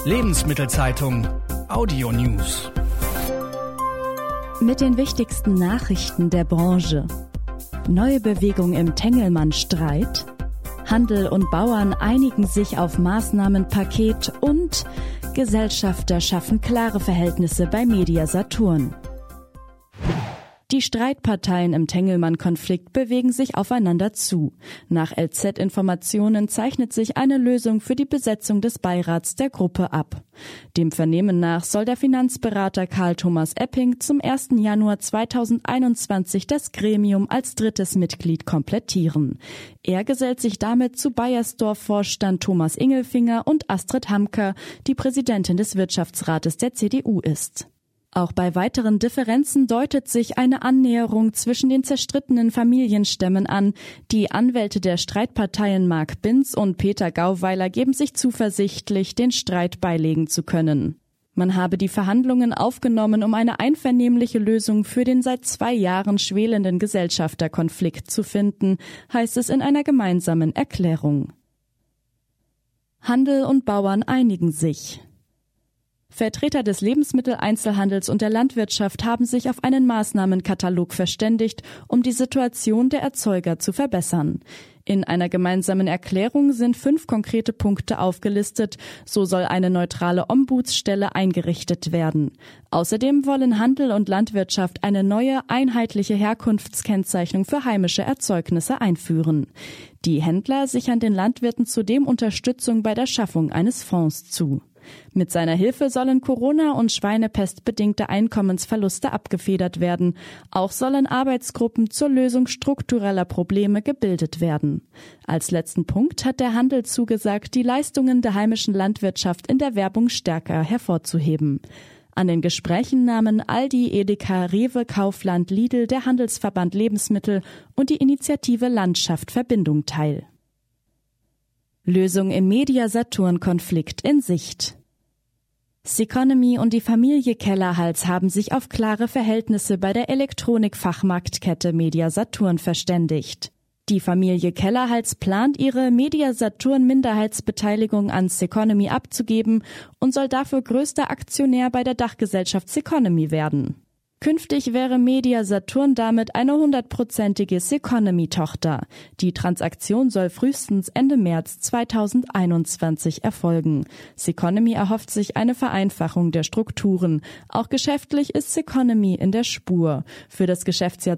Lebensmittelzeitung Audio News. Mit den wichtigsten Nachrichten der Branche. Neue Bewegung im Tengelmann-Streit. Handel und Bauern einigen sich auf Maßnahmenpaket und Gesellschafter schaffen klare Verhältnisse bei Media-Saturn. Die Streitparteien im Tengelmann-Konflikt bewegen sich aufeinander zu. Nach LZ-Informationen zeichnet sich eine Lösung für die Besetzung des Beirats der Gruppe ab. Dem Vernehmen nach soll der Finanzberater Karl Thomas Epping zum 1. Januar 2021 das Gremium als drittes Mitglied komplettieren. Er gesellt sich damit zu Beiersdorf-Vorstand Thomas Ingelfinger und Astrid Hamker, die Präsidentin des Wirtschaftsrates der CDU ist. Auch bei weiteren Differenzen deutet sich eine Annäherung zwischen den zerstrittenen Familienstämmen an. Die Anwälte der Streitparteien Marc Binz und Peter Gauweiler geben sich zuversichtlich, den Streit beilegen zu können. Man habe die Verhandlungen aufgenommen, um eine einvernehmliche Lösung für den seit 2 Jahren schwelenden Gesellschafterkonflikt zu finden, heißt es in einer gemeinsamen Erklärung. Handel und Bauern einigen sich. Vertreter des Lebensmitteleinzelhandels und der Landwirtschaft haben sich auf einen Maßnahmenkatalog verständigt, um die Situation der Erzeuger zu verbessern. In einer gemeinsamen Erklärung sind 5 konkrete Punkte aufgelistet. So soll eine neutrale Ombudsstelle eingerichtet werden. Außerdem wollen Handel und Landwirtschaft eine neue, einheitliche Herkunftskennzeichnung für heimische Erzeugnisse einführen. Die Händler sichern den Landwirten zudem Unterstützung bei der Schaffung eines Fonds zu. Mit seiner Hilfe sollen Corona- und Schweinepest-bedingte Einkommensverluste abgefedert werden. Auch sollen Arbeitsgruppen zur Lösung struktureller Probleme gebildet werden. Als letzten Punkt hat der Handel zugesagt, die Leistungen der heimischen Landwirtschaft in der Werbung stärker hervorzuheben. An den Gesprächen nahmen Aldi, Edeka, Rewe, Kaufland, Lidl, der Handelsverband Lebensmittel und die Initiative Landschaft Verbindung teil. Lösung im Media-Saturn-Konflikt in Sicht. Ceconomy und die Familie Kellerhals haben sich auf klare Verhältnisse bei der Elektronik-Fachmarktkette Media-Saturn verständigt. Die Familie Kellerhals plant, ihre Media-Saturn-Minderheitsbeteiligung an Ceconomy abzugeben und soll dafür größter Aktionär bei der Dachgesellschaft Ceconomy werden. Künftig wäre Media-Saturn damit eine 100%ige Ceconomy-Tochter. Die Transaktion soll frühestens Ende März 2021 erfolgen. Ceconomy erhofft sich eine Vereinfachung der Strukturen. Auch geschäftlich ist Ceconomy in der Spur. Für das Geschäftsjahr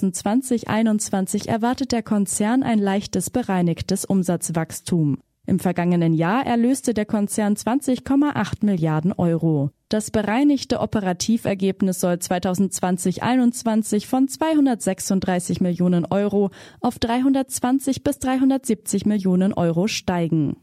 2020-21 erwartet der Konzern ein leichtes bereinigtes Umsatzwachstum. Im vergangenen Jahr erlöste der Konzern 20,8 Milliarden Euro. Das bereinigte Operativergebnis soll 2020-21 von 236 Millionen Euro auf 320 bis 370 Millionen Euro steigen.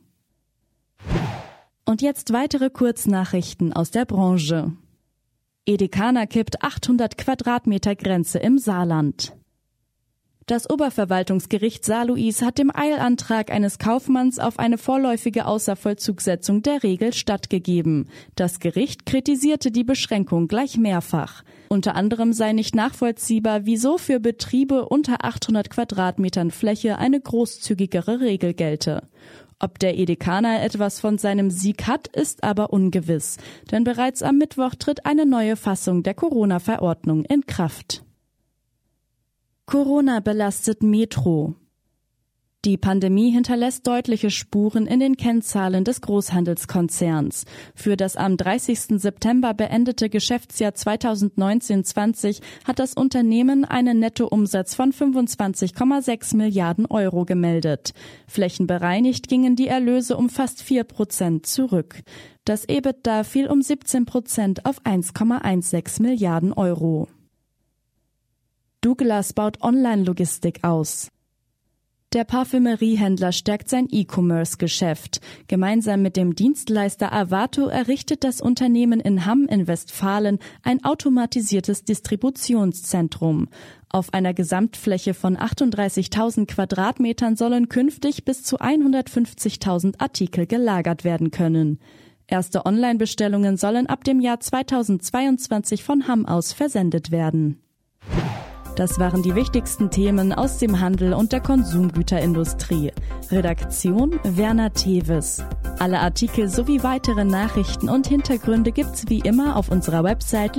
Und jetzt weitere Kurznachrichten aus der Branche. Edeka kippt 800 Quadratmeter Grenze im Saarland. Das Oberverwaltungsgericht Saarlouis hat dem Eilantrag eines Kaufmanns auf eine vorläufige Außervollzugsetzung der Regel stattgegeben. Das Gericht kritisierte die Beschränkung gleich mehrfach. Unter anderem sei nicht nachvollziehbar, wieso für Betriebe unter 800 Quadratmetern Fläche eine großzügigere Regel gelte. Ob der Edekaner etwas von seinem Sieg hat, ist aber ungewiss. Denn bereits am Mittwoch tritt eine neue Fassung der Corona-Verordnung in Kraft. Corona belastet Metro. Die Pandemie hinterlässt deutliche Spuren in den Kennzahlen des Großhandelskonzerns. Für das am 30. September beendete Geschäftsjahr 2019-20 hat das Unternehmen einen Nettoumsatz von 25,6 Milliarden Euro gemeldet. Flächenbereinigt gingen die Erlöse um fast 4% zurück. Das EBITDA fiel um 17% auf 1,16 Milliarden Euro. Douglas baut Online-Logistik aus. Der Parfümeriehändler stärkt sein E-Commerce-Geschäft. Gemeinsam mit dem Dienstleister Avato errichtet das Unternehmen in Hamm in Westfalen ein automatisiertes Distributionszentrum. Auf einer Gesamtfläche von 38.000 Quadratmetern sollen künftig bis zu 150.000 Artikel gelagert werden können. Erste Online-Bestellungen sollen ab dem Jahr 2022 von Hamm aus versendet werden. Das waren die wichtigsten Themen aus dem Handel und der Konsumgüterindustrie. Redaktion Werner Teves. Alle Artikel sowie weitere Nachrichten und Hintergründe gibt's wie immer auf unserer Website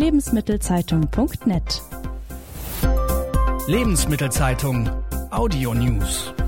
lebensmittelzeitung.net. Lebensmittelzeitung Audio News.